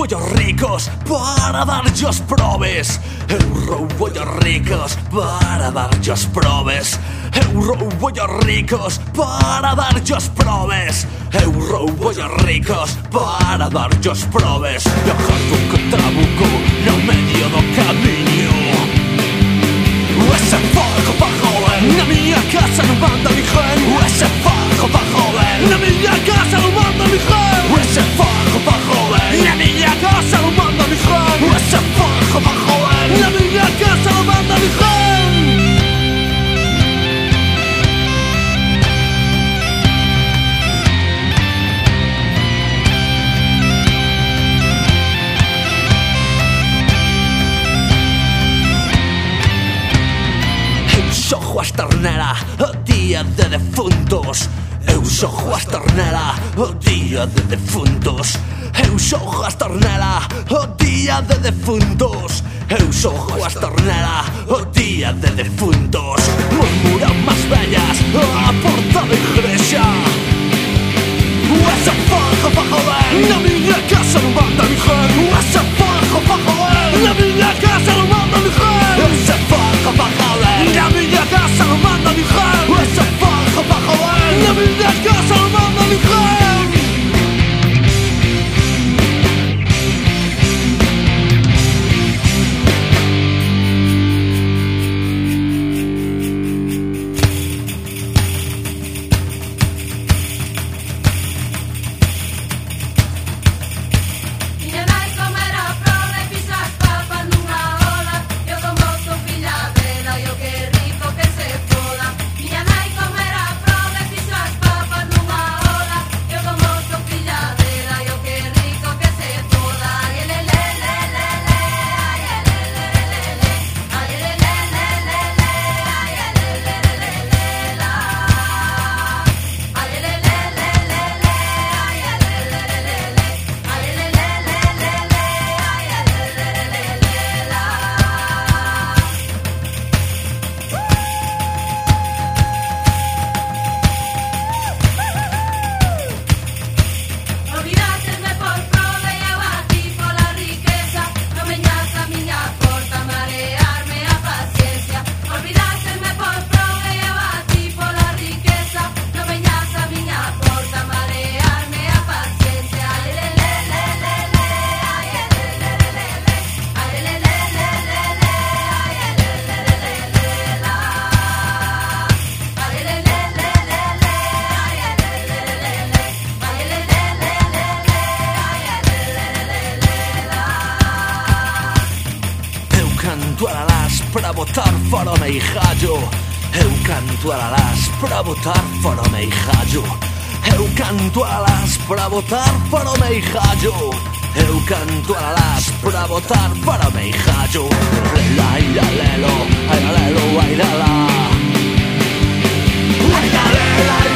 pollos ricos para dar-los proves. Pollos ricos para dar-los proves. Pollos ricos para dar-los proves. Pollos ricos para dar-los proves. Viajando con trabuco no medio do camiño. Ese farco pa' joven na miña casa non manda mi gen. Ese farco pa' joven na miña casa non manda mi gen. Ese farco pa' joven na miña casa non manda mi gen. Ese farco pa' joven na miña casa non manda mi gen. Eu xogo as tornera o día de defuntos. Eu xogo as tornera o día de defuntos. Eu xogo as tornera o día de defuntos. Eu xogo as tornera o día de defuntos. Murmuran más bellas a porta da igrexa. Ese farco pa' joven na miña casa non manda mi gen. Ese farco pa' joven na miña casa non manda mi gen. Ese farco pa' joven na miña casa non manda mi gen. Ese farco pa' joven na miña casa non manda mi gen. Para botar farona e gallo. Eu canto alalás para botar farona e gallo. Eu canto alalás para botar farona e gallo. Eu canto alalás para botar farona e gallo. Ai la lelo, ai la lelo, ai la la. Ai la la.